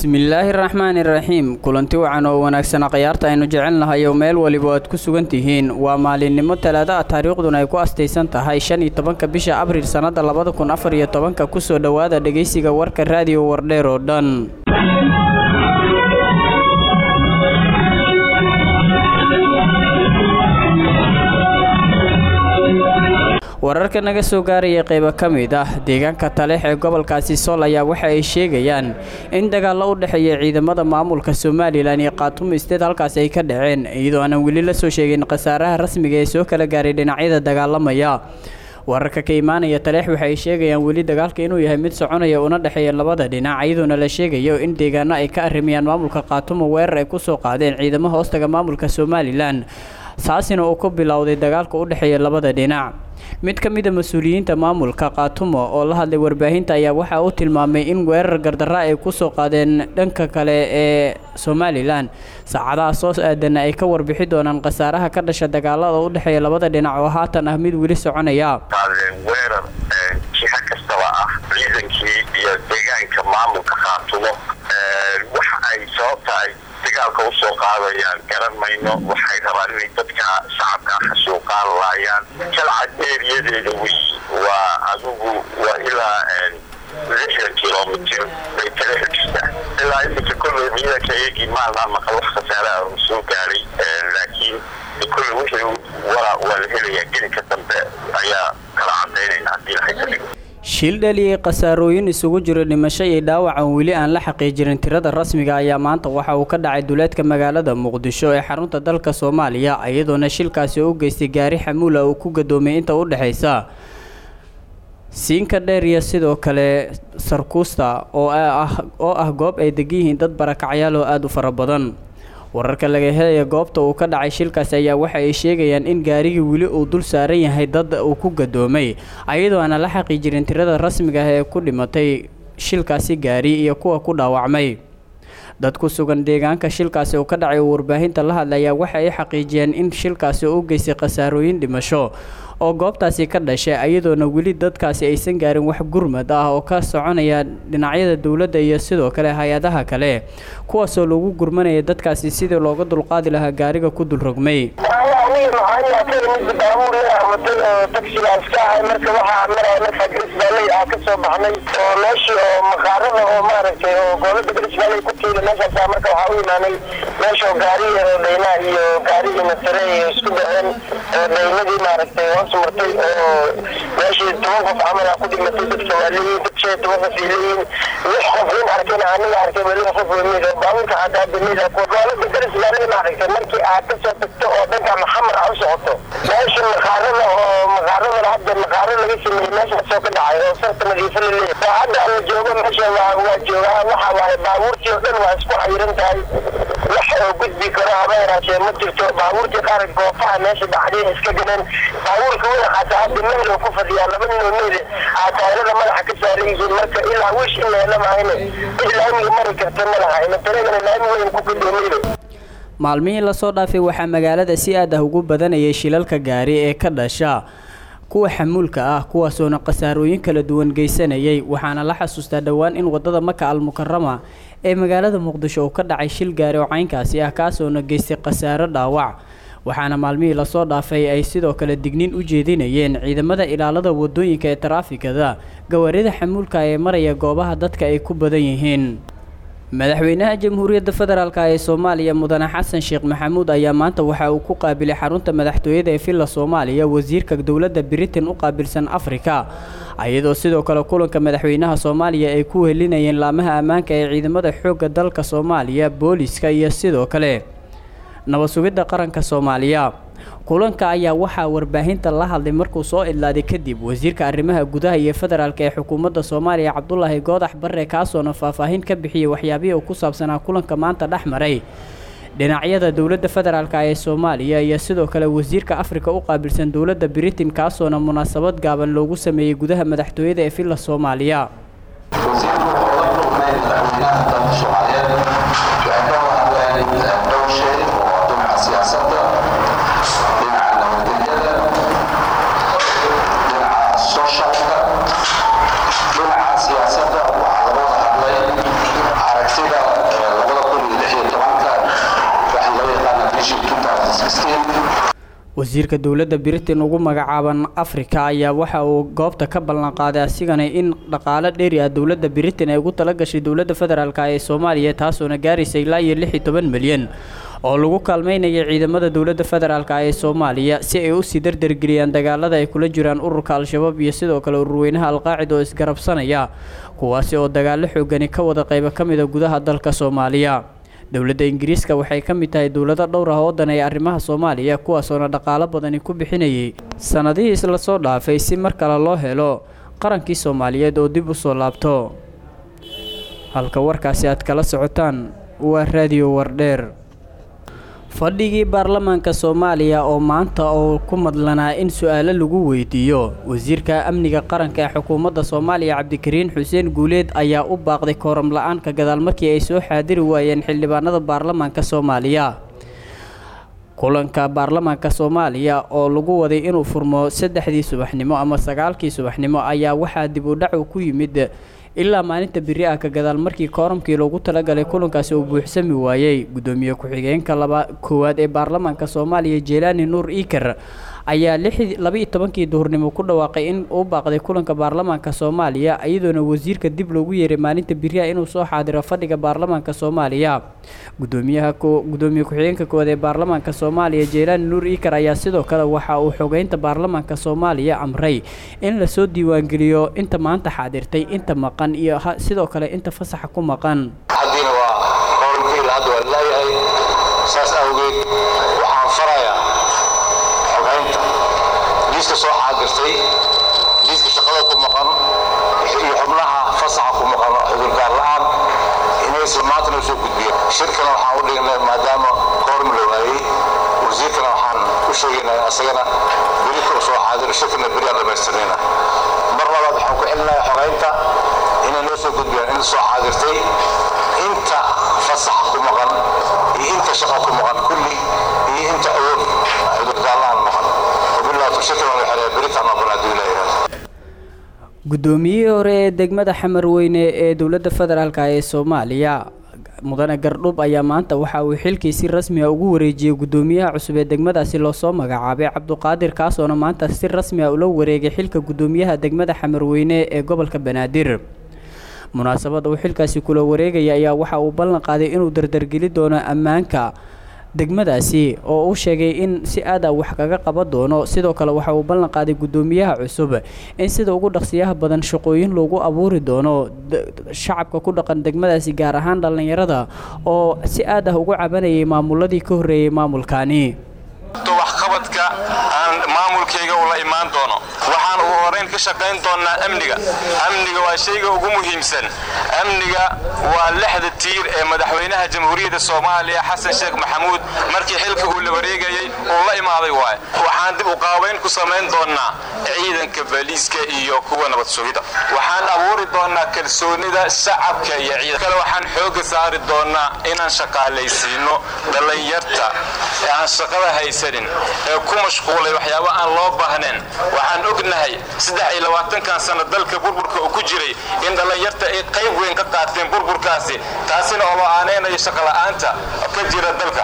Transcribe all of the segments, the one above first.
Bismillahirrahmanirrahim. Kulanti wacan oo wanaagsan qiyaarta aynu jecelnahay oo meel waliba aad ku sugan tihiin waa maalinimo Talaado ah taariikhduna ay ku astaysan tahay 15 bisha Abriil sanada 2014 ku soo dhawaada dhageysiga warka raadiyo Wardheer oo dhan. wararka naga soo gaaraya qayb ka mid ah deegaanka Taleex ee gobolkaasi Sool ayaa waxa ay sheegayaan in dagaal u dhaxeeya ciidamada maamulka Soomaaliland iyo Khartoum State halkaas ay ka dhaceen iyadoo aan wali la soo sheegin qasaaraha rasmiga ee soo kala gaaray dhinacyada dagaalamaya. wararka ka imaanaya Taleex waxa ay sheegayaan wali dagaalka inuu yahay mid soconaya una dhaxeeya labada dhinac iyadoo la sheegayo in deegaano ay ka arimayaan maamulka Khartoum weerar ay ku soo qaadeen ciidamada hoostaga maamulka Soomaaliland saasina uu ku bilowday dagaalka u dhaxeeya labada dhinac. mid ka mid ah mas'uuliyiinta maamulka Khartoum oo la hadlay warbaahinta ayaa waxa uu tilmaamay in weerar gardarro ay ku soo qaadeen dhanka kale ee Soomaaliland saacadaha soo aadan ay ka warbixi doonaan qasaaraha ka dhashay dagaalada u dhaxeeya labada dhinac oo haatan ah mid wali soconaya. weerar jiha kastaba ah ciidankii iyo deegaanka maamulka Khartoum waxa ay soo tahay dagaalka u soo qaadayaan garan mayno waxay rabaan in dadka shacabka xasuuqaan laayaan jalcadeeriyadeeda waa adugu waa ilaa 10 kilomitir bay kala xigtaa ilaa inta kullu ciidanka ayagii maalin maqal wax khasaaraha oo soo gaaray laakiin kullu wixii wala helaya gelinka dambe ayaa kala cadeynayna hadii la xiriiro shil dhaliyay qasaarooyin isugu jira dhimasho iyo dhaawac aan wali aan la xaqiijin tirada rasmiga ayaa maanta waxa uu ka dhacay duleedka magaalada Muqdisho ee xarunta dalka Soomaaliya iyadoo shilkaasi uu geystay gaari xamuul ah oo ku gadoomay inta u dhaxaysa siinka dheer iyo sidoo kale sarkuusta oo ah goob ay degan dad barakacyaal oo aad u fara badan. wararka laga helay goobta uu ka dhacay shilkaas ayaa waxa ay sheegayaan in gaarigi wili uu dul saaran yahay dad uu ku gadoomay ayadoo aan la xaqiijin tirada rasmiga ah ee ku dhimatay shilkaasi gaari iyo kuwa ku dhaawacmay. dad ku sugan deegaanka shilkaasi uu ka dhacay warbaahinta la hadlaya waxa ay xaqiijiyeen in shilkaasi uu geystay qasaarooyin dhimasho oo goobtaasi ka dhashay ayadoona wali dadkaasi aysan gaarin wax gurmad ah oo ka soconaya dhinacyada dawladda iyo sidoo kale hay'adaha kale kuwaas oo lagu gurmanaya dadkaasi sidii looga dulqaadi lahaa gaariga ku dul rogmay. martay oo meeshii toban camal ku dhigmatay dadka waalidin dadka toban fiilin wax qof arkeen aniga arkay wali qof weyn oo baabuurka hada dumida ku goolada daris laarin arkay markii aad ka soo tagto oo dhanka maxamed aan socoto meeshii maqaarada hadda maqaarada laga sameeyay meesha soo ka dhacay oo sarta nadiifin leeyahay hadda aan joogo meesha waa joogaa waxa waaye baabuurkii oo dhan waa isku xayiran tahay waxa gudbi karo habeeraashay ma jirto baabuurkii qaar goofaha meesha dhacday iska galeen baabuurka wada xataa hadda meel ku fadhiya laba nin oo meel taayirada madaxa ka saaran yihiin marka ilaa wish in la maayno ilaa in mari karto malaha in tareegana laamiga ku gudoomiyo. maalmihii la soo dhaafay waxa magaalada si aad ah ugu badanayay shilalka gaari ee ka dhasha kuwa xamuulka ah kuwaas oo qasaarooyin kala duwan geysanayay waxaana la xasuustaa dhawaan in wadada Maka al-Mukarrama ee magaalada Muqdisho ka dhacay shil gaari oo caynkaasi ah kaas oo geystay qasaaro dhaawac waxaana maalmihii la soo dhaafay ay sidoo kale digniin u jeedinayeen ciidamada ilaalada wadooyinka ee taraafikada gawaarida xamuulka ee maraya goobaha dadka ay ku badan yihiin. madaxweynaha jamhuuriyadda federaalka ee Soomaaliya mudane Xasan Sheekh Maxamuud ayaa maanta waxa uu ku qaabilay xarunta madaxtooyada ee Villa Soomaaliya wasiirka dawladda Britain u qaabilsan Afrika ayadoo sidoo kale kulanka madaxweynaha Soomaaliya ay ku helinayeen laamaha ammaanka ee ciidamada xoogga dalka Soomaaliya booliska iyo sidoo kale nabad sugidda qaranka Soomaaliya. kulanka ayaa waxa warbaahinta la hadlay markuu soo idlaaday kadib wasiirka arrimaha gudaha iyo federaalka ee xukuumadda Soomaaliya Cabdullaahi Goodax Barre kaasoo faahfaahin ka bixiyay waxyaabaha ku saabsanaa kulanka maanta dhaxmaray dhinacyada dawladda federaalka ee Soomaaliya iyo sidoo kale wasiirka Afrika u qaabilsan dawladda Britain kaasoo munaasabad gaaban loogu sameeyay gudaha madaxtooyada ee Villa Soomaaliya. siyaasadda waxaa lagu hadlay aragtida wasiirka dowladda Britain ugu magacaaban Afrika ayaa waxa uu goobta ka ballan qaaday asigana in dhaqaale dheeri ah dowladda Britain ay ugu talagashay dowladda federaalka ee Soomaaliya taasoo gaaraysa ilaa 16 milyan oo lagu kaalmeynaya ciidamada dowladda federaalka ee Soomaaliya si ay u sii dardargeliyaan dagaalada ay kula jiraan ururka Al-Shabaab iyo sidoo kale ururweynaha Al-Qaacida oo isgarabsanaya kuwaasi oo dagaalo xooggan ka wada qayb ka mid ah gudaha dalka Soomaaliya. dowladda Ingiriiska waxay ka mid tahay dowlado dhowr ah oo daneeya arrimaha Soomaaliya kuwaas oo dhaqaale badan ku bixinayay sanadihii isla soo dhaafay si mar kale loo helo qarankii Soomaaliyeed oo dib u soo laabto. halka warkaasi aad kala socotaan waa Radio Wardheer. fadhigii baarlamaanka Soomaaliya oo maanta oo ku madlanaa in su'aalo lagu weydiiyo wasiirka amniga qaranka ee xukuumadda Soomaaliya Cabdikariin Xuseen Guuleed ayaa u baaqday kooram la'aan ka gadaal markii ay soo xaadiri waayeen xildhibaanada baarlamaanka Soomaaliya. kulanka baarlamaanka Soomaaliya oo lagu waday inuu furmo 3:00 subaxnimo ama 9:00 subaxnimo ayaa waxaa dib u dhac ku yimid ilaa maalinta biri ah ka gadaal markii kooramkii loogu talagalay kulankaasi uu buuxsami waayay. gudoomiye ku-xigeenka koowaad ee baarlamaanka Soomaaliya Jeelani Nuur Iikar ayaa 12:00 duhurnimo ku dhawaaqay in uu baaqday kulanka baarlamaanka Soomaaliya iyadoona wasiirka dib loogu yeeray maalinta biri ah inuu soo xaadiro fadhiga baarlamaanka Soomaaliya. gudoomiye ku-xigeenka koowaad ee baarlamaanka Soomaaliya Jeelani Nuur Iikar ayaa sidoo kale waxa uu xogeynta baarlamaanka Soomaaliya amray in la soo diiwaan geliyo inta maanta xaadirtay inta maqan iyo sidoo kale inta fasaxa ku maqan. hadina waa qoorkii la hadwa ilaahay saas awgeed waxaan farayaa xogeynta liiska soo xaadirtay liiska shaqada ku maqan iyo xubnaha fasaxa ku maqan cudurdaar la'aan inay maanta soo gudbiyo shirkana waxaan u dhignay maadaama kooram la waayay wasiirkana waxaan u sheegaynaa asagana beri ka soo xaadiro shirkana beri aan dhamaystirnayna mar labaad waxaan ku celinayaa xogeynta inay noo soo gudbiyaan in soo xaadirtay inta fasaxa ku maqan iyo inta shaqa ku maqan kulli iyo inta awood cudurdaalaan maqan wabillahi shukran wa xariya beritaan rabbana duulayna. gudoomiyihii hore ee degmada Xamarweyne ee dowladda federaalka ee Soomaaliya mudane Gardhub ayaa maanta waxa uu xilkiisi rasmi ah ugu wareejiyay gudoomiyaha cusub ee degmadaasi loo soo magacaabay Cabduqaadir Kaasoona maanta si rasmi ah ula wareegay xilka gudoomiyaha degmada Xamarweyne ee gobolka Banaadir. munaasabada uu xilkaasi kula wareegaya ayaa waxa uu ballan qaaday inuu dardargeli doono ammaanka degmadaasi oo uu sheegay in si aad ah wax kaga qaban doono. sidoo kale waxa uu ballan qaaday gudoomiyaha cusub in sida ugu dhaqsiyaha badan shaqooyin loogu abuuri doono shacabka ku dhaqan degmadaasi gaar ahaan dhalinyarada oo si aad ah ugu cabanayay maamuladii ka horeeyay maamulkaani. waxqabadka aan maamulkayga u la imaan doono waxaan ugu horeyn ka shaqayn doonaa amniga waa shayga ugu muhiimsan. amniga waa 6 tiir ee madaxweynaha jamhuuriyadda Soomaaliya Xasan Sheekh Maxamuud markii xilka uu la wareegayay uu la imaaday waxaan dib u qaaweyn ku sameyn doonaa ciidanka booliiska iyo kuwa nabad sugidda. waxaan abuuri doonaa kalsoonida shacabka iyo ciidanka kale. waxaan xoog saari doonaa inaan shaqaalaysiino dhalinyarta aan shaqada haysanin ee ku mashquulay waxyaabo aan loo baahnayn. waxaan ognahay 23 sano dalka burburka uu ku jiray in dhalinyarta ay qayb weyn ka qaateen burburkaasi taasina oo aaneynay shaqo la'aanta ka jira dalka.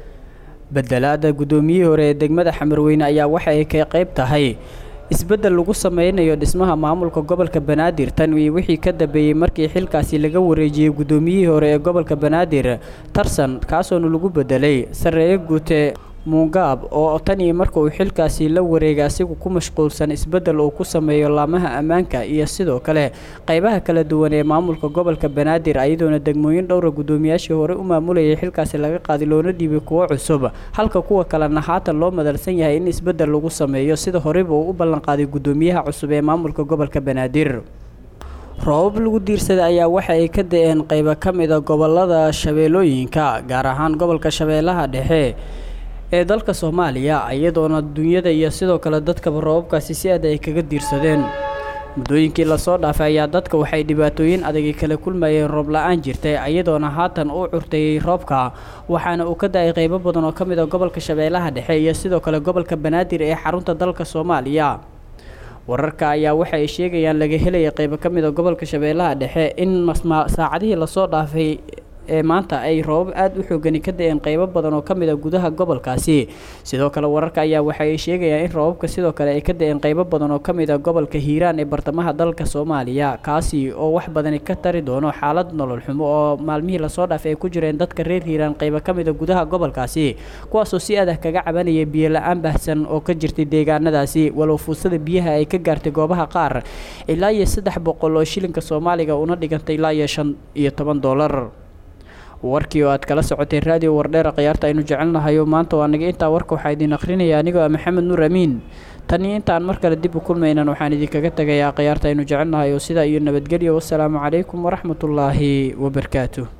bedelaada gudoomiyihii hore ee degmada Xamarweyne ayaa waxa ay ka qayb tahay isbedel lagu sameynayo dhismaha maamulka gobolka Banaadir tan wixii ka dambeeyay markii xilkaasi laga wareejiyay gudoomiyihii hore ee gobolka Banaadir Tarsan kaasoo lagu bedelay Sareeye Guute Mugaab oo tan iyo markii uu xilkaasi la wareegay asigu ku mashquulsan isbedel oo ku sameeyo laamaha ammaanka iyo sidoo kale qaybaha kala duwan ee maamulka gobolka Banaadir ayadoona degmooyin dhowr gudoomiyaashii hore u maamulayay xilkaasi laga qaaday loona dhiibay kuwa cusub halka kuwa kalena haatan loo madalsan yahay in isbedel lagu sameeyo sida horeba uu u ballan qaaday gudoomiyaha cusub ee maamulka gobolka Banaadir. roobab lagu diirsaday ayaa waxa ay ka da'een qaybo ka mid ah gobolada Shabeellooyinka gaar ahaan gobolka Shabeellaha Dhexe ee dalka Soomaaliya ayadoona dunyada iyo sidoo kale dadka roobabkaasi si aad ay kaga diirsadeen. muddooyinkii la soo dhaafay ayaa dadka waxay dhibaatooyin adag kala kulmayeen roob la'aan jirtay ayadoona haatan uu curtay roobka waxaana uu ka daay qaybo badan oo ka mid ah gobolka Shabeellaha Dhexe iyo sidoo kale gobolka Banaadir ee xarunta dalka Soomaaliya. wararka ayaa waxa ay sheegayaan laga helay qaybo ka mid ah gobolka Shabeellaha Dhexe in saacadihii la soo dhaafay ee maanta ay roobab aad u xoogani ka da'een qaybo badan oo kamid ah gudaha gobolkaasi sidoo kale wararka ayaa waxay sheegayaan in roobabka sidoo kale ay ka da'een qaybo badan oo kamid ah gobolka Hiiraan ee bartamaha dalka Soomaaliya kaasi oo wax badan ka tari doono xaalad nolol xumo oo maalmihii la soo dhaafay ku jireen dadka reer Hiiraan qaybo kamid ah gudaha gobolkaasi kuwaas oo si aad ah kaga cabanayay biyo la'aan baahsan oo ka jirtay deegaanadaasi walow fuusada biyaha ay ka gaartay goobaha qaar ilaa iyo 300 oo shilinka Soomaaliga una dhigantay ilaa iyo $15 warkii oo aad kala socotay radio wardheer qiyaarta aynu jecelnahay maanta waa naga inta warka waxa idin akhrinaya anigoo Maxamed Nuur Amiin tan intaan mar kale dib u kulmaynan waxaan idinkaga tagayaa qiyaarta aynu jecelnahay sida iyo nabadgelyo wassalaamu calaykum waraxmatullaahi wabarakaatuh